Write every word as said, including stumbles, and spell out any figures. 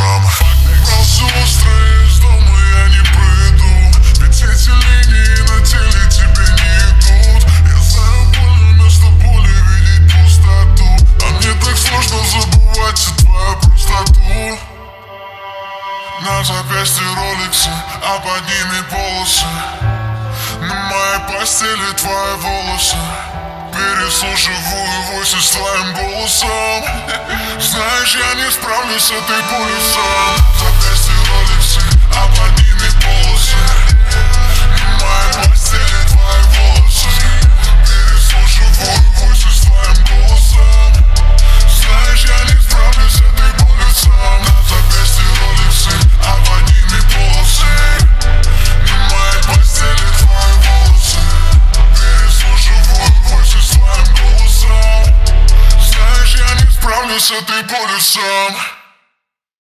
драма. Убрал всю острое из дома, я не приду, ведь эти линии на теле тебе не идут. Я знаю, больно вместо боли видеть пустоту, а мне так сложно забывать и твою простоту. На запястье роликсы, а под ними полосы. На моей постели твои волосы. Переслушиваю войсы с твоим голосом. Знаешь, я не справлюсь с этой болью сам. На запястье роликсы, а под ними полосы. На моей постели твои волосы. Переслушиваю войсы с твоим голосом. Знаешь, я не справлюсь с этой болью сам. На запястье роликсы, а под ними полосы. На моей постели твои волосы. Переслушиваю войсы с твоим голосом. Знаешь, я не справлюсь с этой болью сам.